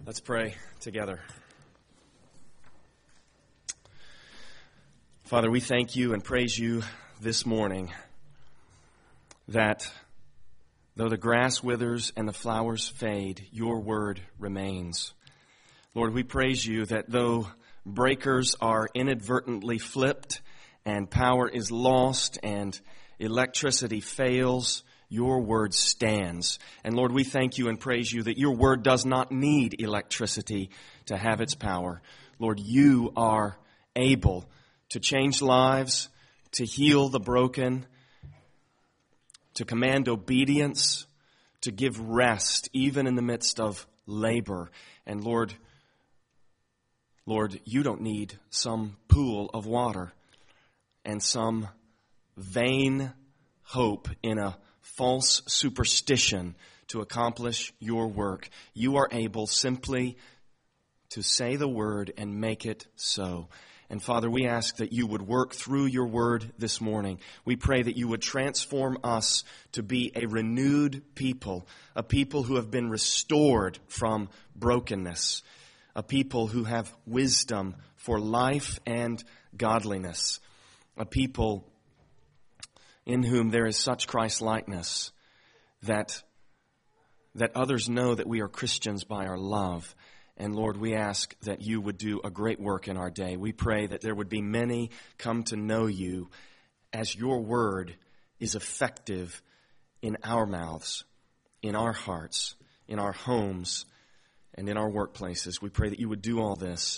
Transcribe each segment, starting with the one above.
Let's pray together. Father, we thank you and praise you this morning that though the grass withers and the flowers fade, your word remains. Lord, we praise you that though breakers are inadvertently flipped and power is lost and electricity fails, your word stands. And Lord, we thank you and praise you that your word does not need electricity to have its power. Lord, you are able to change lives, to heal the broken, to command obedience, to give rest even in the midst of labor. And Lord, you don't need some pool of water and some vain hope in a false superstition to accomplish your work. You are able simply to say the word and make it so. And Father, we ask that you would work through your word this morning. We pray that you would transform us to be a renewed people, a people who have been restored from brokenness, a people who have wisdom for life and godliness, a people in whom there is such Christ-likeness that others know that we are Christians by our love. And Lord, we ask that you would do a great work in our day. We pray that there would be many come to know you as your word is effective in our mouths, in our hearts, in our homes, and in our workplaces. We pray that you would do all this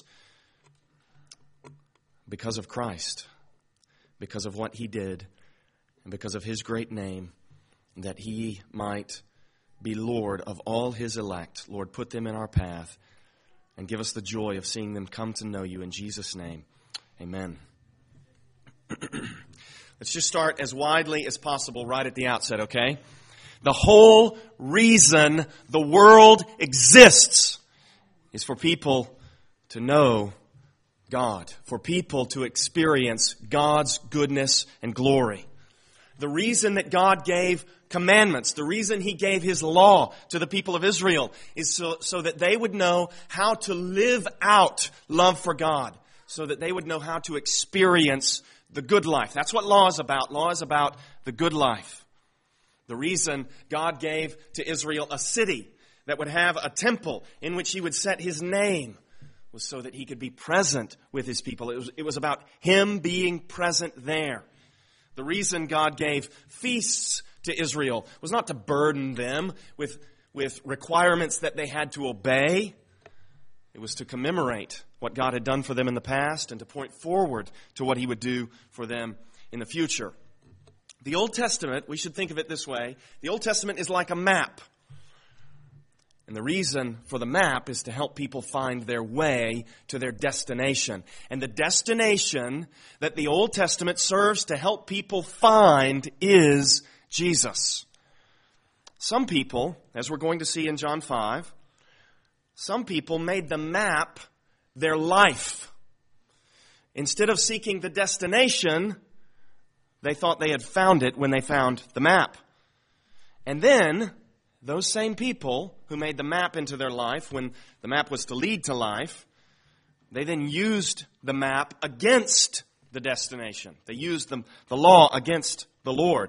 because of Christ, because of what he did, and because of his great name, that he might be Lord of all his elect. Lord, put them in our path and give us the joy of seeing them come to know you in Jesus' name. Amen. Let's just start as widely as possible right at the outset, okay? The whole reason the world exists is for people to know God, for people to experience God's goodness and glory. The reason that God gave commandments, the reason he gave his law to the people of Israel is so that they would know how to live out love for God, so that they would know how to experience the good life. That's what law is about. Law is about the good life. The reason God gave to Israel a city that would have a temple in which he would set his name was so that he could be present with his people. It was about him being present there. The reason God gave feasts to Israel was not to burden them with requirements that they had to obey. It was to commemorate what God had done for them in the past and to point forward to what he would do for them in the future. The Old Testament, we should think of it this way, the Old Testament is like a map. And the reason for the map is to help people find their way to their destination. And the destination that the Old Testament serves to help people find is Jesus. Some people, as we're going to see in John 5, some people made the map their life. Instead of seeking the destination, they thought they had found it when they found the map. And then those same people who made the map into their life when the map was to lead to life, they then used the map against the destination. They used the law against the Lord.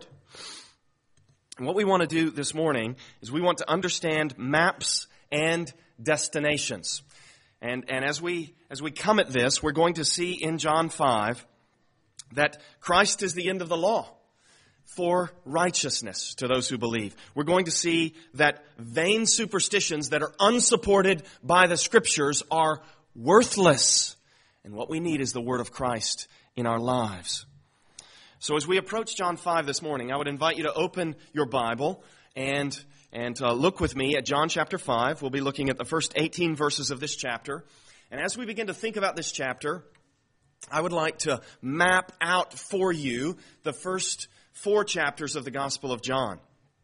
And what we want to do this morning is we want to understand maps and destinations. And as we come at this, we're going to see in John 5 that Christ is the end of the law for righteousness to those who believe. We're going to see that vain superstitions that are unsupported by the Scriptures are worthless. And what we need is the Word of Christ in our lives. So as we approach John 5 this morning, I would invite you to open your Bible and look with me at John chapter 5. We'll be looking at the first 18 verses of this chapter. And as we begin to think about this chapter, I would like to map out for you the first 4 chapters of the Gospel of John.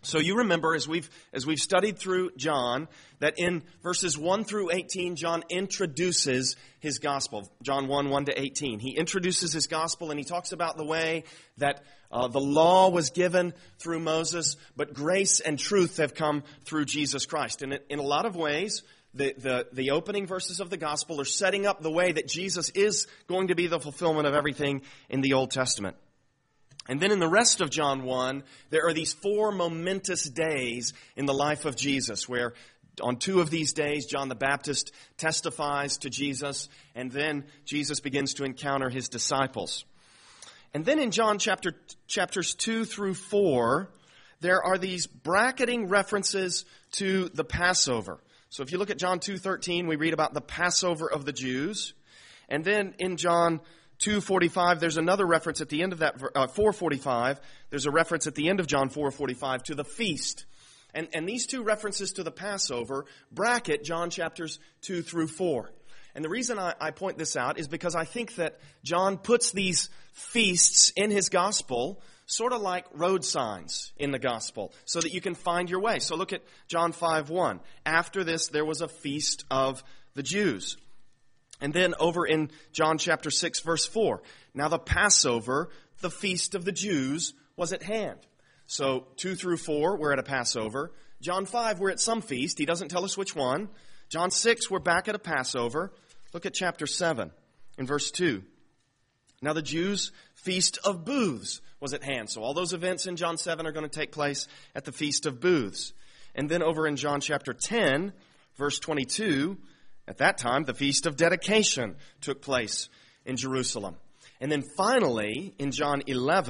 So you remember, as we've studied through John, that in verses 1 through 18, John introduces his gospel. John 1, 1 to 18. He introduces his gospel, and he talks about the way that the law was given through Moses, but grace and truth have come through Jesus Christ. And in a lot of ways, the opening verses of the gospel are setting up the way that Jesus is going to be the fulfillment of everything in the Old Testament. And then in the rest of John 1, there are these 4 momentous days in the life of Jesus, where on 2 of these days, John the Baptist testifies to Jesus, and then Jesus begins to encounter his disciples. And then in John chapters 2 through 4, there are these bracketing references to the Passover. So if you look at John 2:13, we read about the Passover of the Jews. And then in John 2:45, there's another reference at the end of that, 4:45, there's a reference at the end of John 4:45 to the feast. And these 2 references to the Passover bracket John chapters 2 through 4. And the reason I point this out is because I think that John puts these feasts in his gospel sort of like road signs in the gospel, so that you can find your way. So look at John 5:1. After this, there was a feast of the Jews. And then over in John chapter 6, verse 4, now the Passover, the feast of the Jews, was at hand. So 2 through 4, we're at a Passover. John 5, we're at some feast. He doesn't tell us which one. John 6, we're back at a Passover. Look at chapter 7 in verse 2. Now the Jews' feast of booths was at hand. So all those events in John 7 are going to take place at the feast of booths. And then over in John chapter 10, verse 22, at that time, the Feast of Dedication took place in Jerusalem. And then finally, in John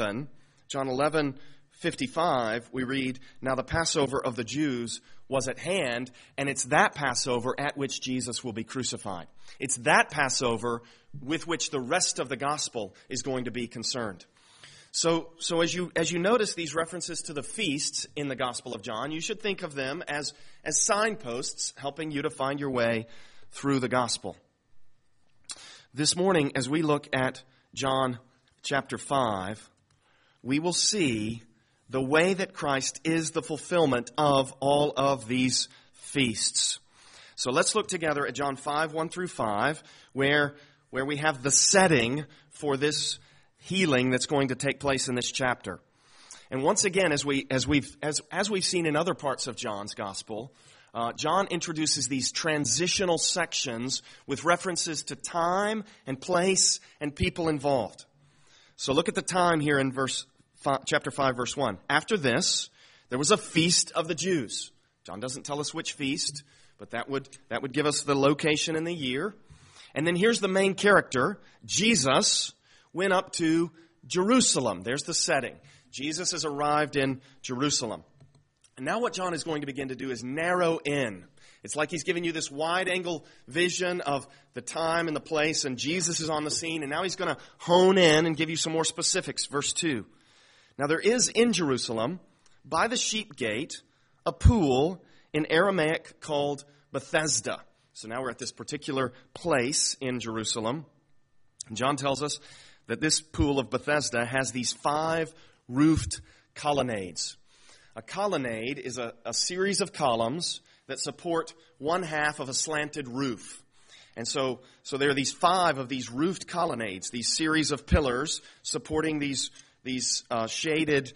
11:55, we read, now the Passover of the Jews was at hand, and it's that Passover at which Jesus will be crucified. It's that Passover with which the rest of the gospel is going to be concerned. So as you notice these references to the feasts in the Gospel of John, you should think of them as signposts helping you to find your way through the gospel. This morning, as we look at John chapter 5, we will see the way that Christ is the fulfillment of all of these feasts. So let's look together at John 5, 1 through 5, where we have the setting for this healing that's going to take place in this chapter. And once again, as we've seen in other parts of John's gospel, John introduces these transitional sections with references to time and place and people involved. So look at the time here in chapter 5, verse 1. After this, there was a feast of the Jews. John doesn't tell us which feast, but that would give us the location and the year. And then here's the main character. Jesus went up to Jerusalem. There's the setting. Jesus has arrived in Jerusalem. And now what John is going to begin to do is narrow in. It's like he's giving you this wide-angle vision of the time and the place, and Jesus is on the scene, and now he's going to hone in and give you some more specifics. Verse 2. Now there is in Jerusalem, by the sheep gate, a pool in Aramaic called Bethesda. So now we're at this particular place in Jerusalem. And John tells us that this pool of Bethesda has these 5 roofed colonnades. A colonnade is a series of columns that support one half of a slanted roof. And so there are these 5 of these roofed colonnades, these series of pillars supporting these shaded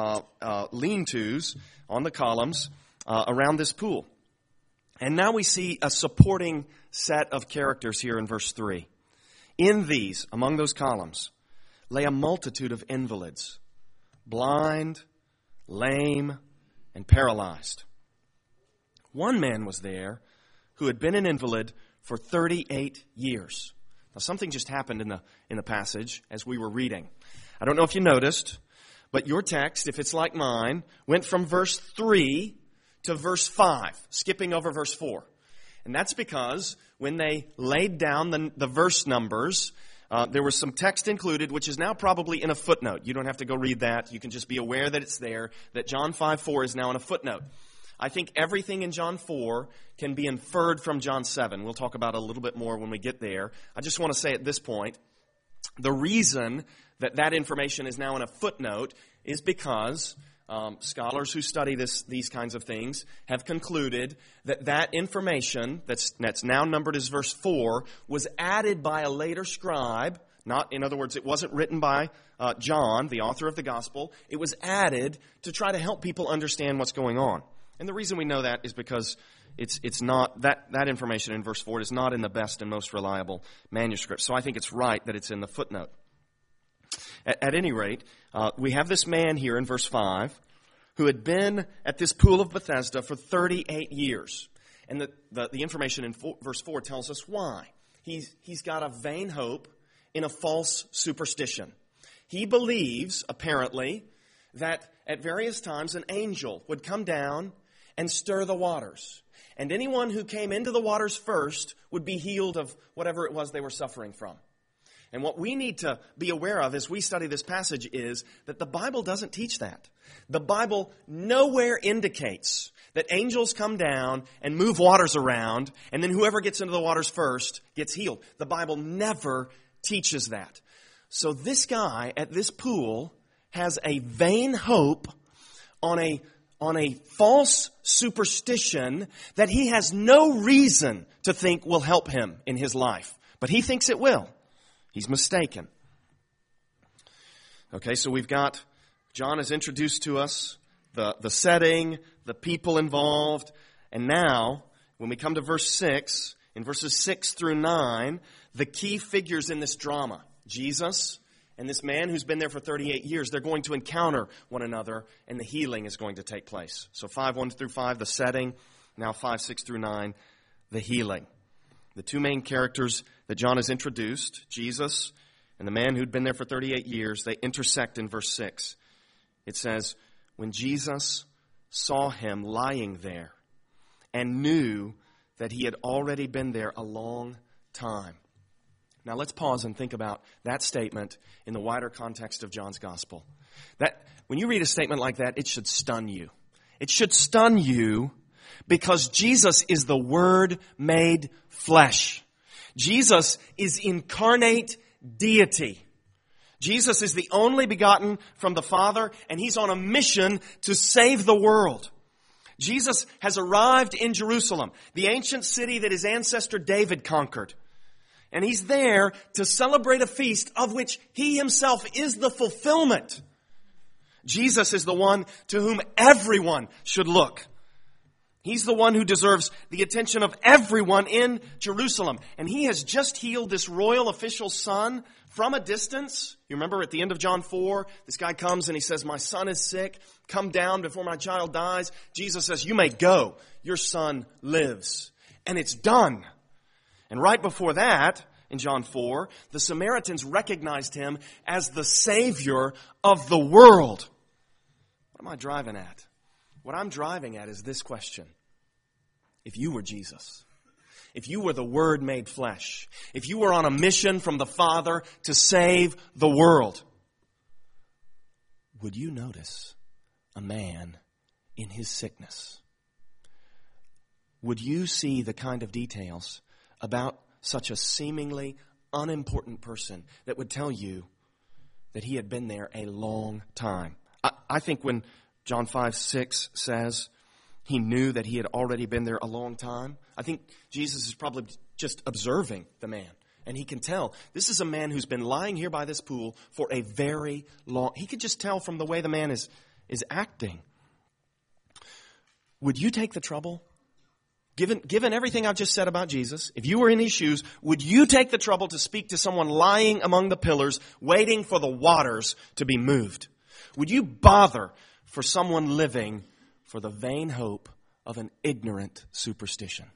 lean-tos on the columns around this pool. And now we see a supporting set of characters here in verse 3. In these, among those columns, lay a multitude of invalids, blind, lame, and paralyzed. One man was there who had been an invalid for 38 years. Now, something just happened in the passage as we were reading. I don't know if you noticed, but your text, if it's like mine, went from verse 3 to verse 5, skipping over verse 4. And that's because when they laid down the verse numbers, there was some text included, which is now probably in a footnote. You don't have to go read that. You can just be aware that it's there, that John 5:4 is now in a footnote. I think everything in John 4 can be inferred from John 7. We'll talk about it a little bit more when we get there. I just want to say at this point, the reason that information is now in a footnote is because Scholars who study these kinds of things have concluded that information that's now numbered as verse 4 was added by a later scribe. In other words, it wasn't written by John, the author of the gospel. It was added to try to help people understand what's going on. And the reason we know that is because it's not that information in verse 4 is not in the best and most reliable manuscript. So I think it's right that it's in the footnote. At any rate, we have this man here in verse 5 who had been at this pool of Bethesda for 38 years. And the information in verse 4 tells us why. He's got a vain hope in a false superstition. He believes, apparently, that at various times an angel would come down and stir the waters. And anyone who came into the waters first would be healed of whatever it was they were suffering from. And what we need to be aware of as we study this passage is that the Bible doesn't teach that. The Bible nowhere indicates that angels come down and move waters around, and then whoever gets into the waters first gets healed. The Bible never teaches that. So this guy at this pool has a vain hope on a false superstition that he has no reason to think will help him in his life. But he thinks it will. He's mistaken. Okay, so we've got, John has introduced to us the setting, the people involved, and now, when we come to verse 6, in verses 6 through 9, the key figures in this drama, Jesus and this man who's been there for 38 years, they're going to encounter one another, and the healing is going to take place. So 5, 1 through 5, the setting, now 5, 6 through 9, the healing. The two main characters that John has introduced, Jesus and the man who'd been there for 38 years, they intersect in verse 6. It says, when Jesus saw him lying there and knew that he had already been there a long time. Now let's pause and think about that statement in the wider context of John's gospel. That when you read a statement like that, it should stun you. It should stun you because Jesus is the Word made flesh. Jesus is incarnate deity. Jesus is the only begotten from the Father, and He's on a mission to save the world. Jesus has arrived in Jerusalem, the ancient city that his ancestor David conquered. And He's there to celebrate a feast of which He Himself is the fulfillment. Jesus is the one to whom everyone should look. He's the one who deserves the attention of everyone in Jerusalem. And He has just healed this royal official's son from a distance. You remember at the end of John 4, this guy comes and he says, my son is sick. Come down before my child dies. Jesus says, you may go. Your son lives. And it's done. And right before that, in John 4, the Samaritans recognized Him as the Savior of the world. What am I driving at? What I'm driving at is this question. If you were Jesus, if you were the Word made flesh, if you were on a mission from the Father to save the world, would you notice a man in his sickness? Would you see the kind of details about such a seemingly unimportant person that would tell you that he had been there a long time? I think when John 5:6 says he knew that he had already been there a long time, I think Jesus is probably just observing the man. And he can tell, this is a man who's been lying here by this pool for a very long... He could just tell from the way the man is acting. Would you take the trouble? Given everything I've just said about Jesus, if you were in His shoes, would you take the trouble to speak to someone lying among the pillars, waiting for the waters to be moved? Would you bother for someone living for the vain hope of an ignorant superstition?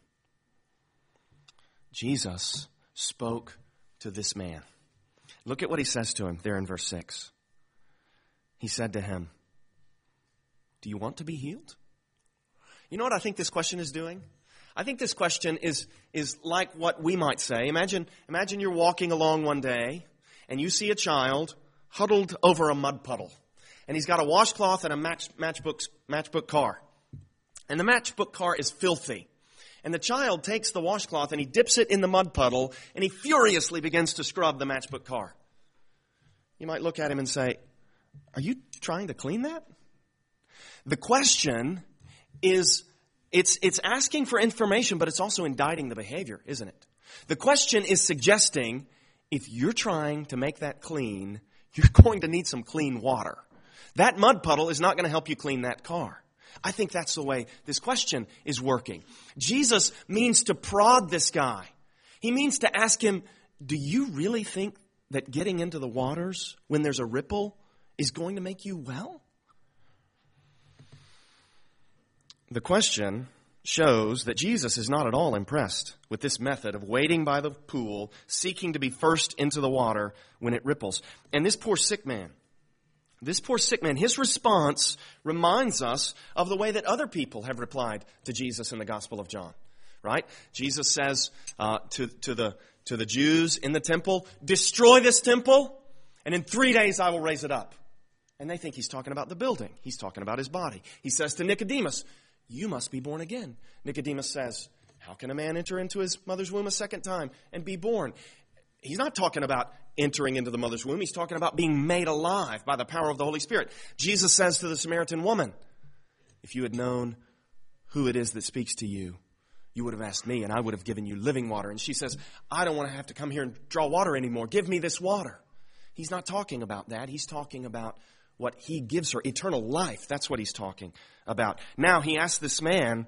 Jesus spoke to this man. Look at what He says to him there in verse 6. He said to him, do you want to be healed? You know what I think this question is doing? I think this question is like what we might say. Imagine you're walking along one day and you see a child huddled over a mud puddle. And he's got a washcloth and a matchbook car. And the matchbook car is filthy. And the child takes the washcloth and he dips it in the mud puddle and he furiously begins to scrub the matchbook car. You might look at him and say, are you trying to clean that? The question is, it's asking for information, but it's also indicting the behavior, isn't it? The question is suggesting, if you're trying to make that clean, you're going to need some clean water. That mud puddle is not going to help you clean that car. I think that's the way this question is working. Jesus means to prod this guy. He means to ask him, do you really think that getting into the waters when there's a ripple is going to make you well? The question shows that Jesus is not at all impressed with this method of waiting by the pool, seeking to be first into the water when it ripples. And this poor sick man, his response reminds us of the way that other people have replied to Jesus in the Gospel of John, right? Jesus says to the Jews in the temple, destroy this temple, and in 3 days I will raise it up. And they think he's talking about the building. He's talking about his body. He says to Nicodemus, you must be born again. Nicodemus says, how can a man enter into his mother's womb a second time and be born? He's not talking about entering into the mother's womb. He's talking about being made alive by the power of the Holy Spirit. Jesus says to the Samaritan woman, if you had known who it is that speaks to you, you would have asked me and I would have given you living water. And she says, I don't want to have to come here and draw water anymore. Give me this water. He's not talking about that. He's talking about what he gives her, eternal life. That's what he's talking about. Now he asks this man,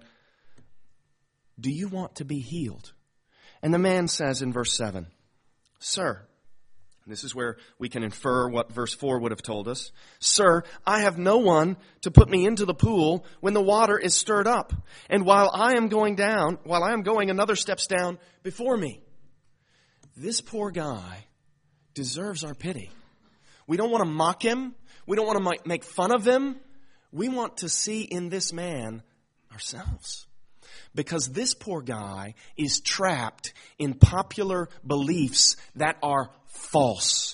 do you want to be healed? And the man says in verse 7, Sir, this is where we can infer what verse 4 would have told us. Sir, I have no one to put me into the pool when the water is stirred up. And while I am going, another steps down before me. This poor guy deserves our pity. We don't want to mock him. We don't want to make fun of him. We want to see in this man ourselves. Because this poor guy is trapped in popular beliefs that are false.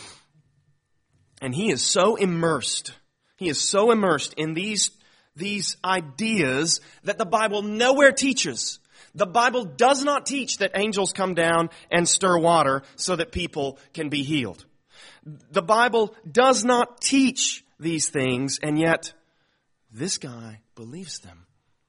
And he is so immersed in these ideas that the Bible nowhere teaches. The Bible does not teach that angels come down and stir water so that people can be healed. The Bible does not teach these things, and yet this guy believes them.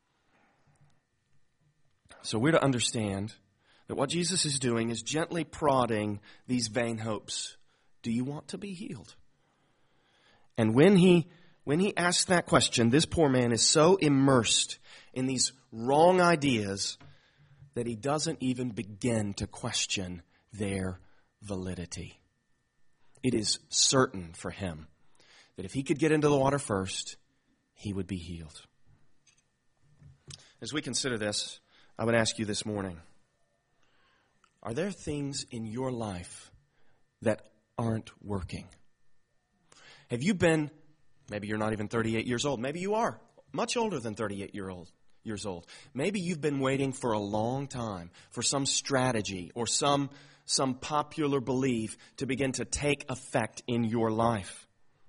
So we're to understand that what Jesus is doing is gently prodding these vain hopes. Do you want to be healed? And when he asks that question, this poor man is so immersed in these wrong ideas that he doesn't even begin to question their validity. It is certain for him that if he could get into the water first, he would be healed. As we consider this, I would ask you this morning, are there things in your life that aren't working? Have you been, maybe you're not even 38 years old, maybe you are much older than 38 years old. Maybe you've been waiting for a long time for some strategy or some popular belief to begin to take effect in your life.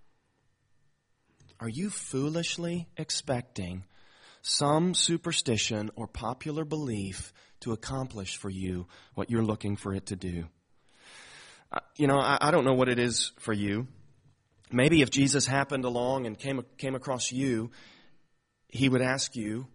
Are you foolishly expecting some superstition or popular belief to accomplish for you what you're looking for it to do? I don't know what it is for you. Maybe if Jesus happened along and came across you, he would ask you,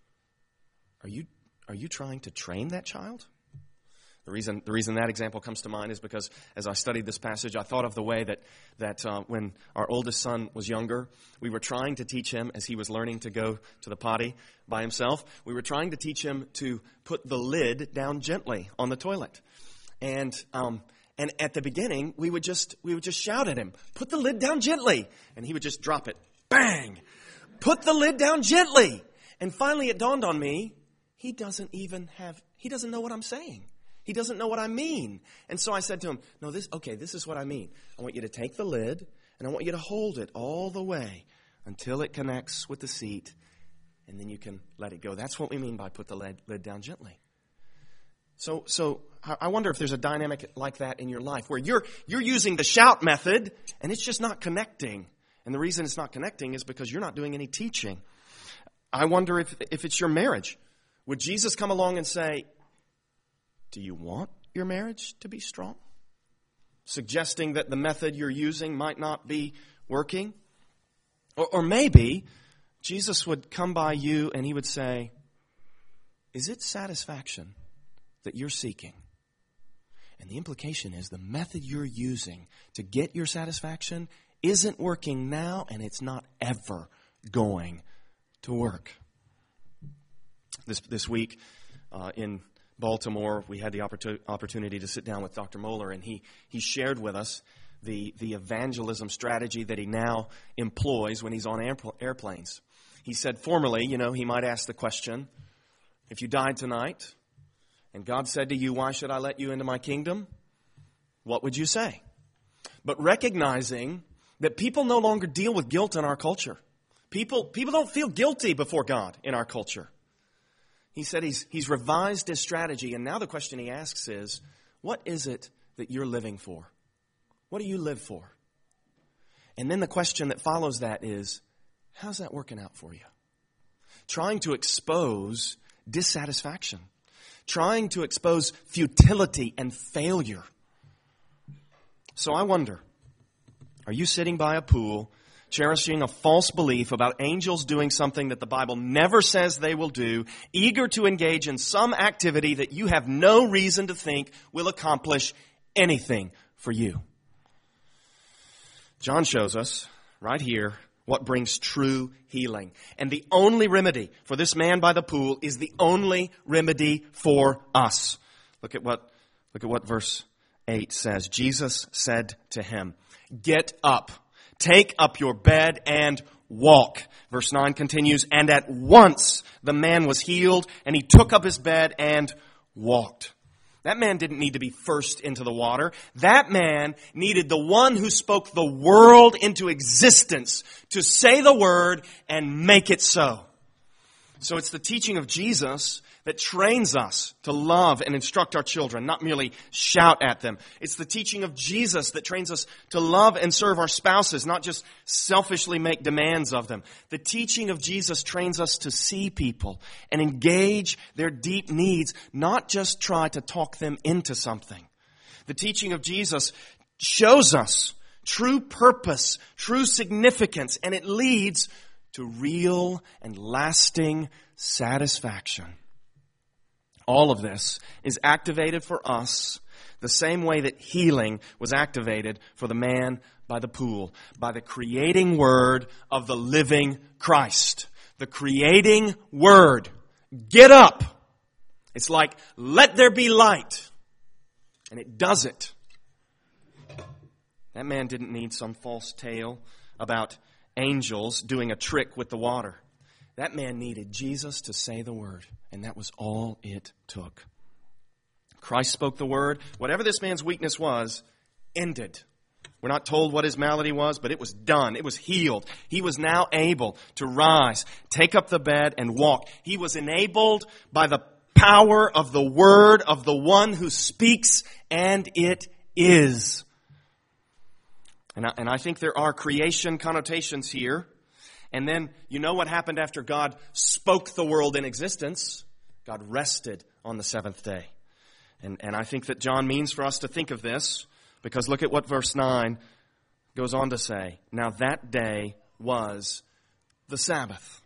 are you trying to train that child? The reason that example comes to mind is because as I studied this passage, I thought of the way that when our oldest son was younger, we were trying to teach him, as he was learning to go to the potty by himself, we were trying to teach him to put the lid down gently on the toilet. And at the beginning, we would just shout at him, put the lid down gently. And he would just drop it. Bang! Put the lid down gently. And finally it dawned on me, he doesn't know what I'm saying. He doesn't know what I mean. And so I said to him, no, this is what I mean. I want you to take the lid and I want you to hold it all the way until it connects with the seat, and then you can let it go. That's what we mean by put the lid down gently. So I wonder if there's a dynamic like that in your life where you're using the shout method and it's just not connecting. And the reason it's not connecting is because you're not doing any teaching. I wonder if it's your marriage. Would Jesus come along and say, do you want your marriage to be strong? Suggesting that the method you're using might not be working? Or maybe Jesus would come by you and he would say, is it satisfaction that you're seeking? And the implication is the method you're using to get your satisfaction isn't working now, and it's not ever going to work. This week in Baltimore, we had the opportunity to sit down with Dr. Moeller, and he shared with us the evangelism strategy that he now employs when he's on airplanes. He said formerly, he might ask the question, if you died tonight and God said to you, why should I let you into my kingdom? What would you say? But recognizing that people no longer deal with guilt in our culture. People don't feel guilty before God in our culture. He said he's revised his strategy, and now the question he asks is, what is it that you're living for? What do you live for? And then the question that follows that is, how's that working out for you? Trying to expose dissatisfaction. Trying to expose futility and failure. So I wonder, are you sitting by a pool, cherishing a false belief about angels doing something that the Bible never says they will do, eager to engage in some activity that you have no reason to think will accomplish anything for you? John shows us right here what brings true healing. And the only remedy for this man by the pool is the only remedy for us. Look at what verse 8 says. Jesus said to him, get up, take up your bed and walk. Verse 9 continues, and at once the man was healed, and he took up his bed and walked. That man didn't need to be first into the water. That man needed the one who spoke the world into existence to say the word and make it so. So it's the teaching of Jesus that trains us to love and instruct our children, not merely shout at them. It's the teaching of Jesus that trains us to love and serve our spouses, not just selfishly make demands of them. The teaching of Jesus trains us to see people and engage their deep needs, not just try to talk them into something. The teaching of Jesus shows us true purpose, true significance, and it leads to real and lasting satisfaction. All of this is activated for us the same way that healing was activated for the man by the pool, by the creating word of the living Christ. The creating word. Get up. It's like, let there be light. And it does it. That man didn't need some false tale about angels doing a trick with the water. That man needed Jesus to say the word, and that was all it took. Christ spoke the word. Whatever this man's weakness was, ended. We're not told what his malady was, but it was done. It was healed. He was now able to rise, take up the bed, and walk. He was enabled by the power of the word of the one who speaks, and it is. And I think there are creation connotations here. And then, you know what happened after God spoke the world in existence? God rested on the seventh day. And I think that John means for us to think of this, because look at what verse 9 goes on to say. Now that day was the Sabbath.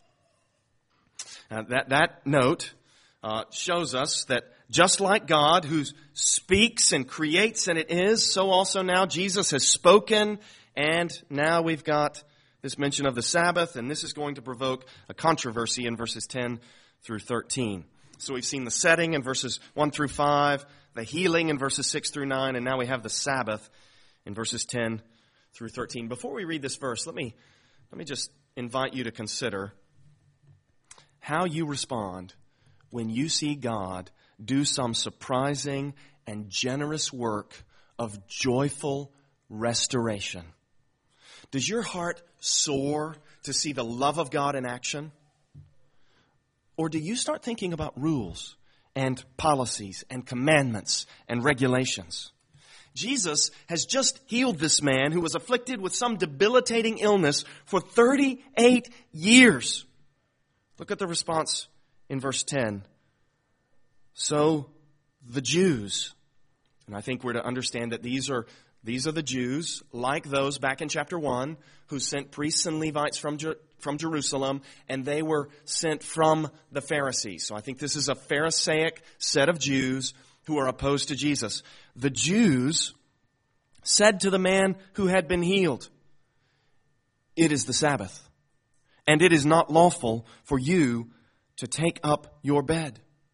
That note shows us that just like God who speaks and creates and it is, so also now Jesus has spoken, and now we've got this mention of the Sabbath, and this is going to provoke a controversy in verses 10 through 13. So we've seen the setting in verses 1 through 5, the healing in verses 6 through 9, and now we have the Sabbath in verses 10 through 13. Before we read this verse, let me just invite you to consider how you respond when you see God do some surprising and generous work of joyful restoration. Does your heart soar to see the love of God in action? Or do you start thinking about rules and policies and commandments and regulations? Jesus has just healed this man who was afflicted with some debilitating illness for 38 years. Look at the response in verse 10. So the Jews, and I think we're to understand that these are These are the Jews, like those back in chapter 1, who sent priests and Levites from Jerusalem, and they were sent from the Pharisees. So I think this is a Pharisaic set of Jews who are opposed to Jesus. The Jews said to the man who had been healed, "It is the Sabbath, and it is not lawful for you to take up your bed."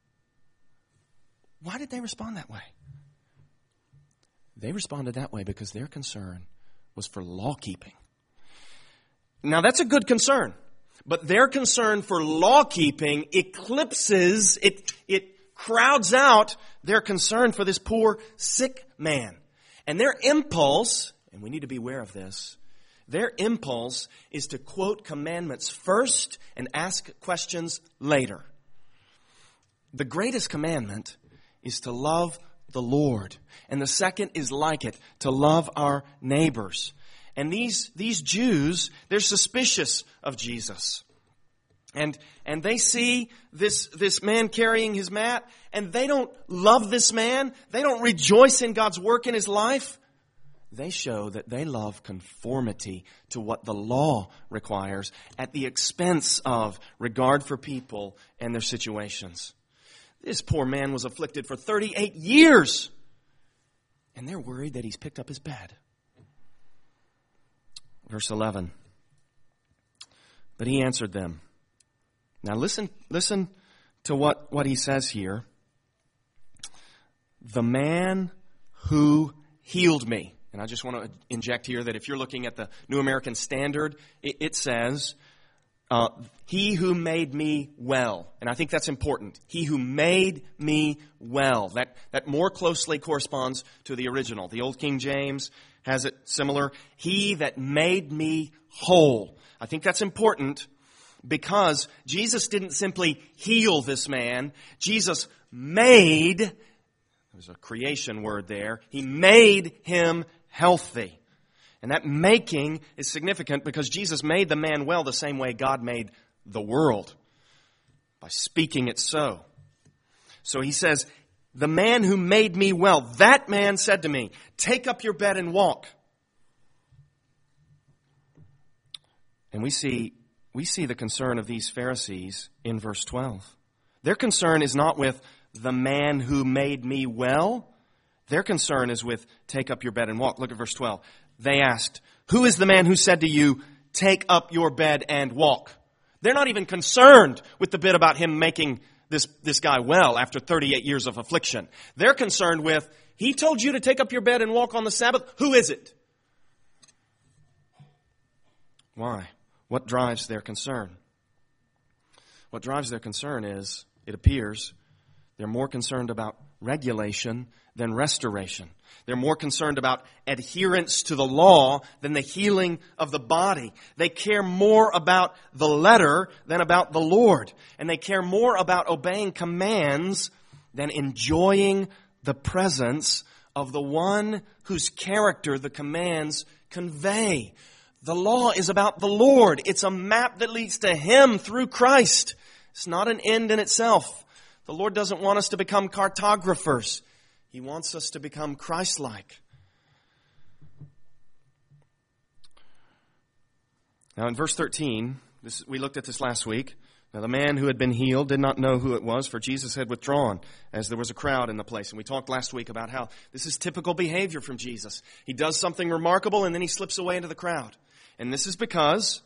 Why did they respond that way? They responded that way because their concern was for law keeping. Now that's a good concern, but their concern for law keeping eclipses, it crowds out their concern for this poor sick man. And their impulse, and we need to be aware of this, their impulse is to quote commandments first and ask questions later. The greatest commandment is to love the Lord. And the second is like it, to love our neighbors. And these Jews, they're suspicious of Jesus. And they see this man carrying his mat, and they don't love this man. They don't rejoice in God's work in his life. They show that they love conformity to what the law requires at the expense of regard for people and their situations. This poor man was afflicted for 38 years. And they're worried that he's picked up his bed. Verse 11. But he answered them. Now listen to what he says here. The man who healed me. And I just want to inject here that if you're looking at the New American Standard, it says, he who made me well. And I think that's important. He who made me well. That more closely corresponds to the original. The Old King James has it similar. He that made me whole. I think that's important because Jesus didn't simply heal this man. Jesus made, there's a creation word there, he made him healthy. And that making is significant because Jesus made the man well the same way God made the world, by speaking it so. So he says, the man who made me well, that man said to me, take up your bed and walk. And we see the concern of these Pharisees in verse 12. Their concern is not with the man who made me well. Their concern is with take up your bed and walk. Look at verse 12. They asked, who is the man who said to you, take up your bed and walk? They're not even concerned with the bit about him making this guy well after 38 years of affliction. They're concerned with, he told you to take up your bed and walk on the Sabbath. Who is it? Why? What drives their concern? What drives their concern is, it appears, they're more concerned about regulation than restoration. They're more concerned about adherence to the law than the healing of the body. They care more about the letter than about the Lord. And they care more about obeying commands than enjoying the presence of the one whose character the commands convey. The law is about the Lord. It's a map that leads to Him through Christ. It's not an end in itself. The Lord doesn't want us to become cartographers. He wants us to become Christ-like. Now in verse 13, we looked at this last week. Now the man who had been healed did not know who it was, for Jesus had withdrawn as there was a crowd in the place. And we talked last week about how this is typical behavior from Jesus. He does something remarkable and then he slips away into the crowd. And this is because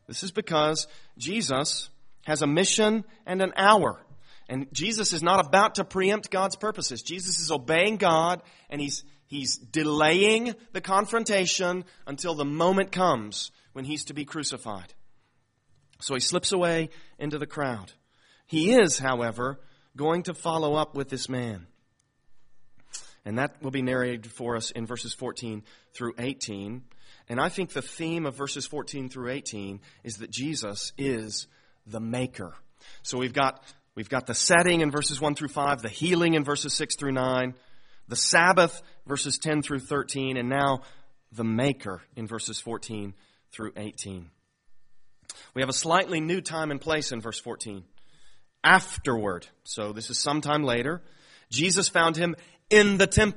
Jesus has a mission and an hour. And Jesus is not about to preempt God's purposes. Jesus is obeying God, and he's delaying the confrontation until the moment comes when he's to be crucified. So he slips away into the crowd. He is, however, going to follow up with this man. And that will be narrated for us in verses 14 through 18. And I think the theme of verses 14 through 18 is that Jesus is the maker. So we've got the setting in verses 1 through 5, the healing in verses 6 through 9, the Sabbath, verses 10 through 13, and now the maker in verses 14 through 18. We have a slightly new time and place in verse 14. Afterward, so this is sometime later, Jesus found him in the temple.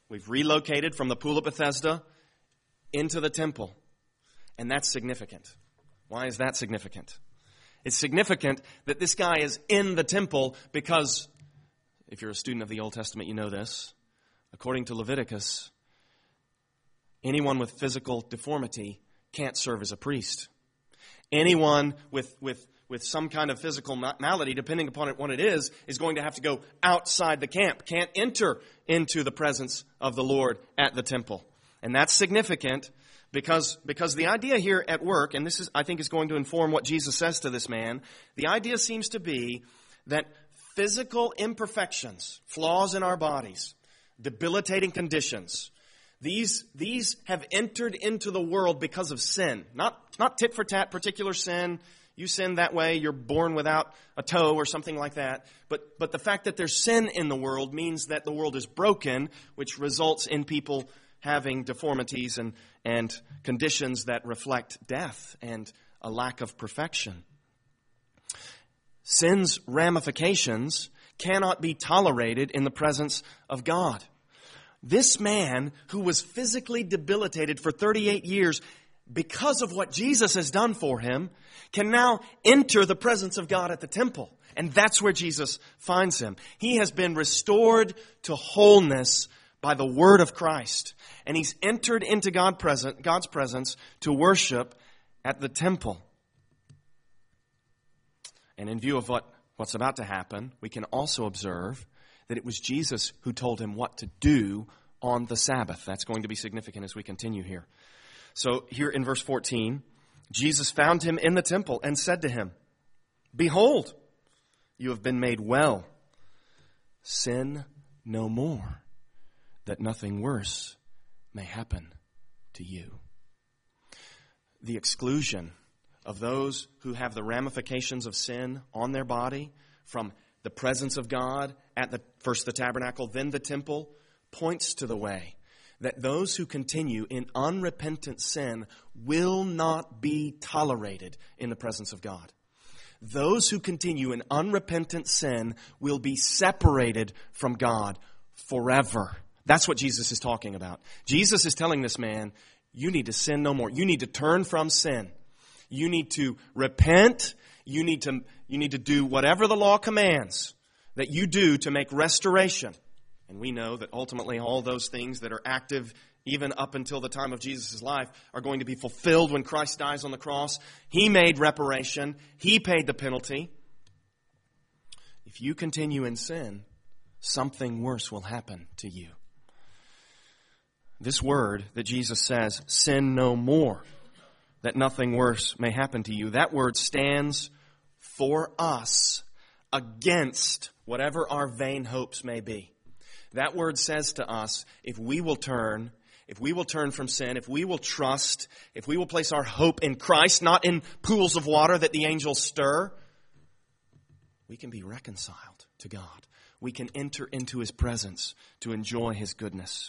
We've relocated from the Pool of Bethesda into the temple. And that's significant. Why is that significant? It's significant that this guy is in the temple because, if you're a student of the Old Testament, you know this. According to Leviticus, anyone with physical deformity can't serve as a priest. Anyone with some kind of physical malady, depending upon what it is going to have to go outside the camp, can't enter into the presence of the Lord at the temple. And that's significant because the idea here at work, and this is, I think, is going to inform what Jesus says to this man, the idea seems to be that physical imperfections, flaws in our bodies, debilitating conditions, these have entered into the world because of sin. Not tit for tat, particular sin. You sin that way, you're born without a toe or something like that. But the fact that there's sin in the world means that the world is broken, which results in people having deformities and conditions that reflect death and a lack of perfection. Sin's ramifications cannot be tolerated in the presence of God. This man, who was physically debilitated for 38 years because of what Jesus has done for him, can now enter the presence of God at the temple. And that's where Jesus finds him. He has been restored to wholeness by the word of Christ. And he's entered into God's presence to worship at the temple. And in view of what's about to happen, we can also observe that it was Jesus who told him what to do on the Sabbath. That's going to be significant as we continue here. So here in verse 14, Jesus found him in the temple and said to him, "Behold, you have been made well. Sin no more, that nothing worse may happen to you." The exclusion of those who have the ramifications of sin on their body from the presence of God at first the tabernacle, then the temple, points to the way that those who continue in unrepentant sin will not be tolerated in the presence of God. Those who continue in unrepentant sin will be separated from God forever. That's what Jesus is talking about. Jesus is telling this man, you need to sin no more. You need to turn from sin. You need to repent. You need to do whatever the law commands that you do to make restoration. And we know that ultimately all those things that are active even up until the time of Jesus' life are going to be fulfilled when Christ dies on the cross. He made reparation. He paid the penalty. If you continue in sin, something worse will happen to you. This word that Jesus says, sin no more, that nothing worse may happen to you, that word stands for us against whatever our vain hopes may be. That word says to us, if we will turn from sin, if we will trust, if we will place our hope in Christ, not in pools of water that the angels stir, we can be reconciled to God. We can enter into His presence to enjoy His goodness.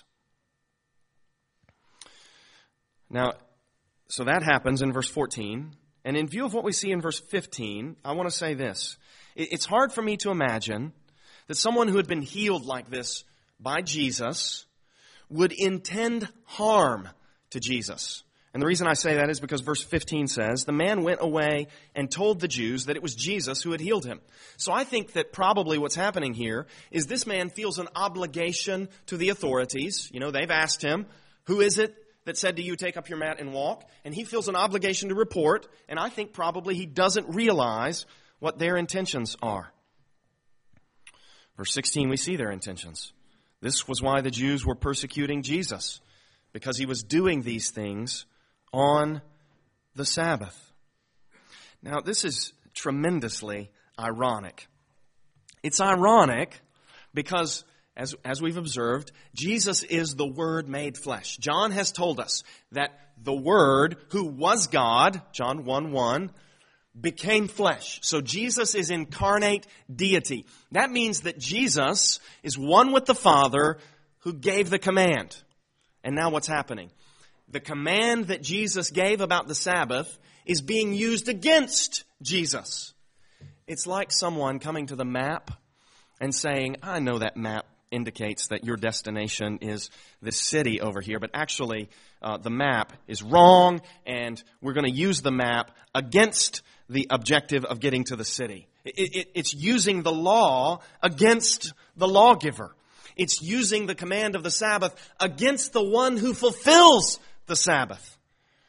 Now, so that happens in verse 14. And in view of what we see in verse 15, I want to say this. It's hard for me to imagine that someone who had been healed like this by Jesus would intend harm to Jesus. And the reason I say that is because verse 15 says, the man went away and told the Jews that it was Jesus who had healed him. So I think that probably what's happening here is this man feels an obligation to the authorities. You know, they've asked him, who is it that said to you, take up your mat and walk? And he feels an obligation to report. And I think probably he doesn't realize what their intentions are. Verse 16, we see their intentions. This was why the Jews were persecuting Jesus, because he was doing these things on the Sabbath. Now, this is tremendously ironic. It's ironic because, as we've observed, Jesus is the Word made flesh. John has told us that the Word, who was God, John 1:1, became flesh. So Jesus is incarnate deity. That means that Jesus is one with the Father who gave the command. And now what's happening? The command that Jesus gave about the Sabbath is being used against Jesus. It's like someone coming to the map and saying, I know that map indicates that your destination is this city over here, but actually the map is wrong, and we're going to use the map against the objective of getting to the city. It's using the law against the lawgiver. It's using the command of the Sabbath against the one who fulfills the Sabbath.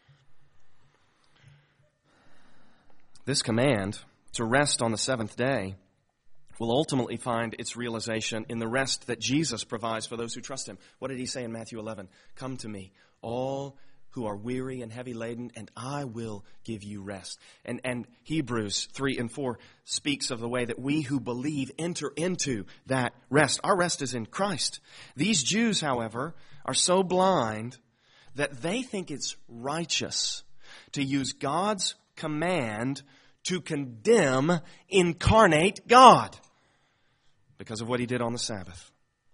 This command to rest on the seventh day will ultimately find its realization in the rest that Jesus provides for those who trust Him. What did He say in Matthew 11? Come to me, all who are weary and heavy laden, and I will give you rest. And Hebrews 3 and 4 speaks of the way that we who believe enter into that rest. Our rest is in Christ. These Jews, however, are so blind that they think it's righteous to use God's command to condemn incarnate God because of what He did on the Sabbath.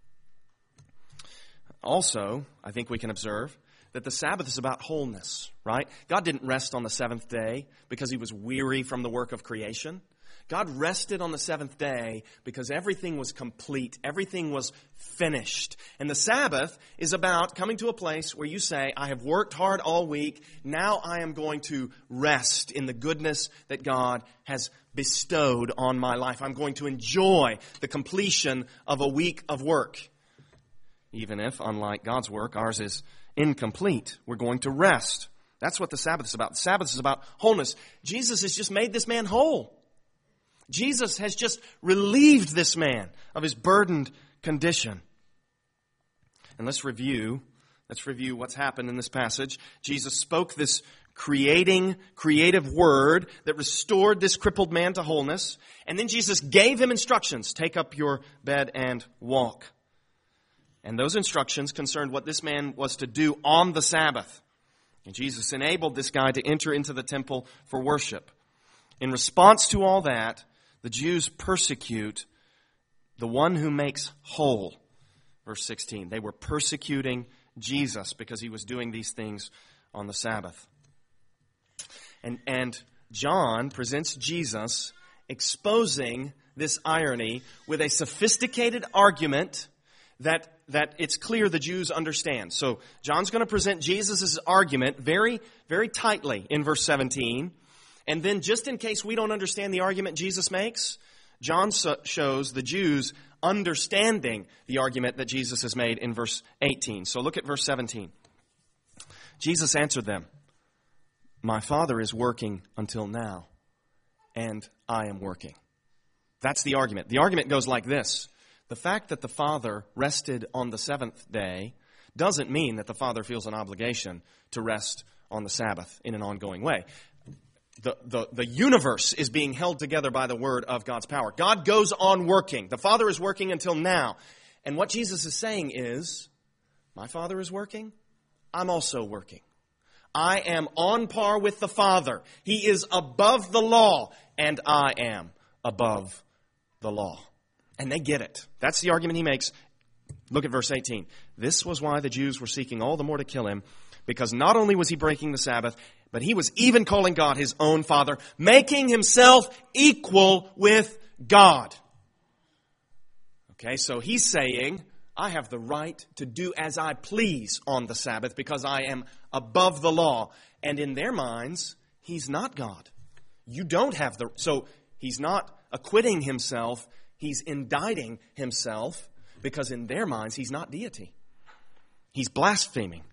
Also, I think we can observe that the Sabbath is about wholeness, right? God didn't rest on the seventh day because He was weary from the work of creation. God rested on the seventh day because everything was complete. Everything was finished. And the Sabbath is about coming to a place where you say, I have worked hard all week. Now I am going to rest in the goodness that God has bestowed on my life. I'm going to enjoy the completion of a week of work. Even if, unlike God's work, ours is incomplete. We're going to rest. That's what the Sabbath is about. The Sabbath is about wholeness. Jesus has just made this man whole. Jesus has just relieved this man of his burdened condition. And let's review what's happened in this passage. Jesus spoke this creative word that restored this crippled man to wholeness. And then Jesus gave him instructions. Take up your bed and walk. And those instructions concerned what this man was to do on the Sabbath. And Jesus enabled this guy to enter into the temple for worship. In response to all that, the Jews persecute the one who makes whole. Verse 16, they were persecuting Jesus because He was doing these things on the Sabbath. And John presents Jesus exposing this irony with a sophisticated argument that it's clear the Jews understand. So John's going to present Jesus' argument very, very tightly in verse 17. And then just in case we don't understand the argument Jesus makes, John shows the Jews understanding the argument that Jesus has made in verse 18. So look at verse 17. Jesus answered them, my Father is working until now, and I am working. That's the argument. The argument goes like this. The fact that the Father rested on the seventh day doesn't mean that the Father feels an obligation to rest on the Sabbath in an ongoing way. The universe is being held together by the word of God's power. God goes on working. The Father is working until now. And what Jesus is saying is, my Father is working, I'm also working. I am on par with the Father. He is above the law, and I am above the law. And they get it. That's the argument he makes. Look at verse 18. This was why the Jews were seeking all the more to kill him, because not only was he breaking the Sabbath, but he was even calling God his own Father, making himself equal with God. Okay, so he's saying, I have the right to do as I please on the Sabbath because I am above the law. And in their minds, he's not God. You don't have the... So he's not acquitting himself. He's indicting himself because in their minds, he's not deity. He's blaspheming.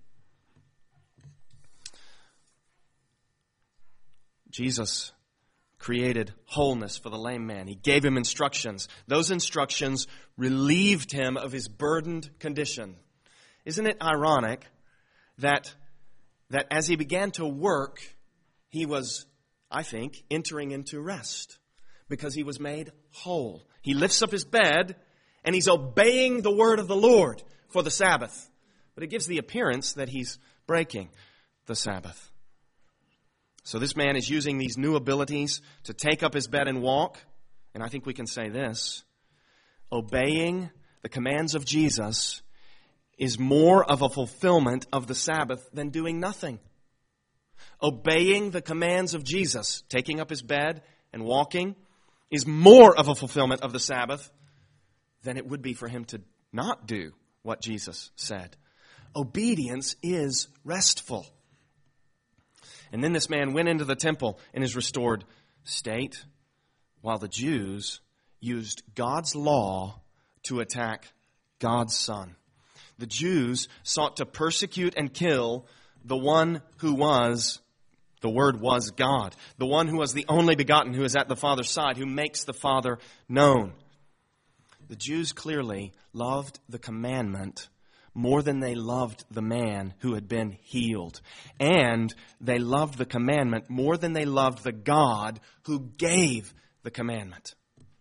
Jesus created wholeness for the lame man. He gave him instructions. Those instructions relieved him of his burdened condition. Isn't it ironic that as he began to work, he was, I think, entering into rest because he was made whole. He lifts up his bed and he's obeying the word of the Lord for the Sabbath. But it gives the appearance that he's breaking the Sabbath. So this man is using these new abilities to take up his bed and walk. And I think we can say this. Obeying the commands of Jesus is more of a fulfillment of the Sabbath than doing nothing. Obeying the commands of Jesus, taking up his bed and walking, is more of a fulfillment of the Sabbath than it would be for him to not do what Jesus said. Obedience is restful. And then this man went into the temple in his restored state, while the Jews used God's law to attack God's Son. The Jews sought to persecute and kill the one who was, the Word was God, the one who was the only begotten, who is at the Father's side, who makes the Father known. The Jews clearly loved the commandment more than they loved the man who had been healed. And they loved the commandment more than they loved the God who gave the commandment.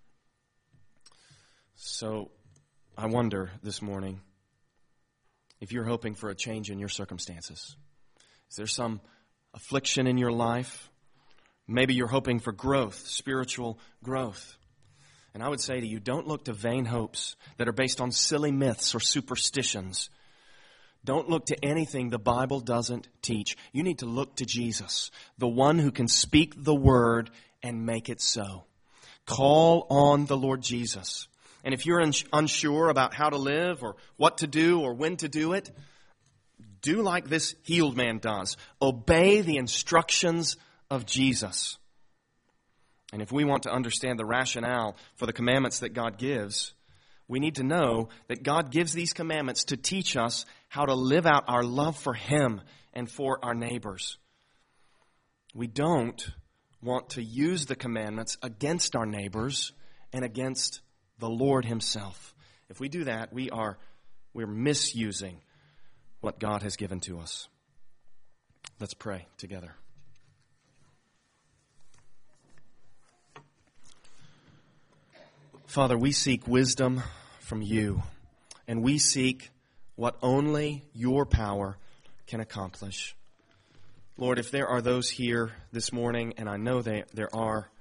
So I wonder this morning if you're hoping for a change in your circumstances. Is there some affliction in your life? Maybe you're hoping for growth, spiritual growth. And I would say to you, don't look to vain hopes that are based on silly myths or superstitions. Don't look to anything the Bible doesn't teach. You need to look to Jesus, the one who can speak the word and make it so. Call on the Lord Jesus. And if you're unsure about how to live or what to do or when to do it, do like this healed man does. Obey the instructions of Jesus. And if we want to understand the rationale for the commandments that God gives, we need to know that God gives these commandments to teach us how to live out our love for Him and for our neighbors. We don't want to use the commandments against our neighbors and against the Lord Himself. If we do that, we're misusing what God has given to us. Let's pray together. Father, we seek wisdom from You, and we seek what only Your power can accomplish. Lord, if there are those here this morning, and I know there are,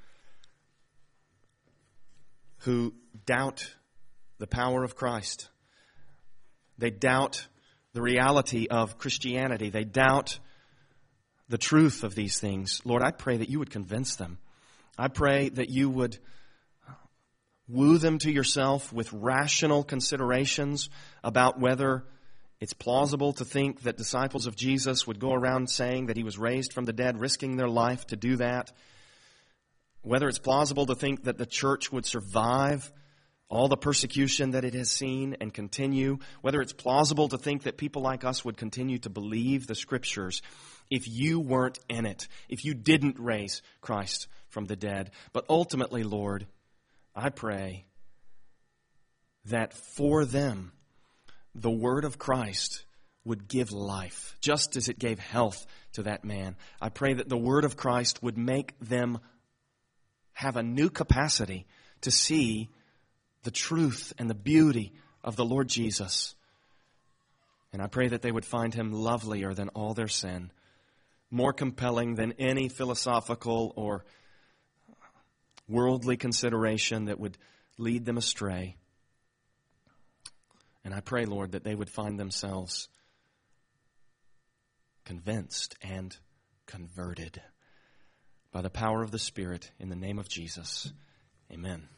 who doubt the power of Christ, they doubt the reality of Christianity, they doubt the truth of these things, Lord, I pray that You would convince them. I pray that You would woo them to Yourself with rational considerations about whether it's plausible to think that disciples of Jesus would go around saying that He was raised from the dead, risking their life to do that. Whether it's plausible to think that the church would survive all the persecution that it has seen and continue. Whether it's plausible to think that people like us would continue to believe the Scriptures if You weren't in it, if You didn't raise Christ from the dead. But ultimately, Lord, I pray that for them, the word of Christ would give life, just as it gave health to that man. I pray that the word of Christ would make them have a new capacity to see the truth and the beauty of the Lord Jesus. And I pray that they would find Him lovelier than all their sin, more compelling than any philosophical or worldly consideration that would lead them astray. And I pray, Lord, that they would find themselves convinced and converted by the power of the Spirit in the name of Jesus. Amen.